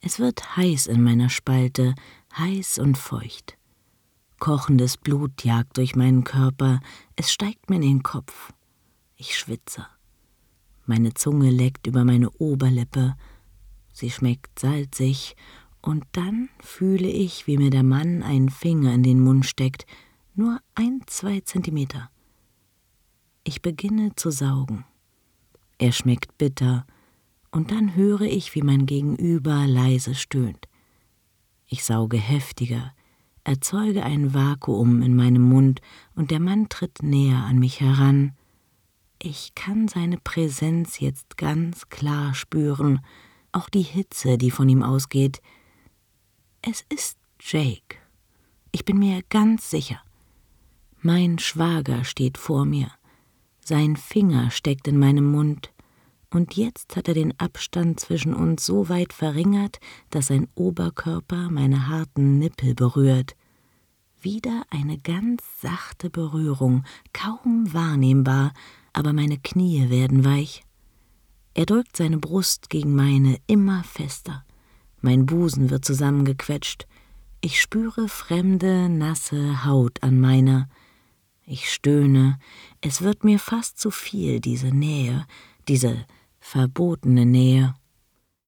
Es wird heiß in meiner Spalte, heiß und feucht. Kochendes Blut jagt durch meinen Körper, es steigt mir in den Kopf. Ich schwitze. Meine Zunge leckt über meine Oberlippe. Sie schmeckt salzig, und dann fühle ich, wie mir der Mann einen Finger in den Mund steckt, nur 1-2 Zentimeter. Ich beginne zu saugen. Er schmeckt bitter, und dann höre ich, wie mein Gegenüber leise stöhnt. Ich sauge heftiger, erzeuge ein Vakuum in meinem Mund, und der Mann tritt näher an mich heran. Ich kann seine Präsenz jetzt ganz klar spüren, auch die Hitze, die von ihm ausgeht. Es ist Jake. Ich bin mir ganz sicher. Mein Schwager steht vor mir. Sein Finger steckt in meinem Mund. Und jetzt hat er den Abstand zwischen uns so weit verringert, dass sein Oberkörper meine harten Nippel berührt. Wieder eine ganz sachte Berührung, kaum wahrnehmbar, aber meine Knie werden weich. Er drückt seine Brust gegen meine immer fester. Mein Busen wird zusammengequetscht. Ich spüre fremde, nasse Haut an meiner. Ich stöhne. Es wird mir fast zu viel, diese Nähe, diese verbotene Nähe.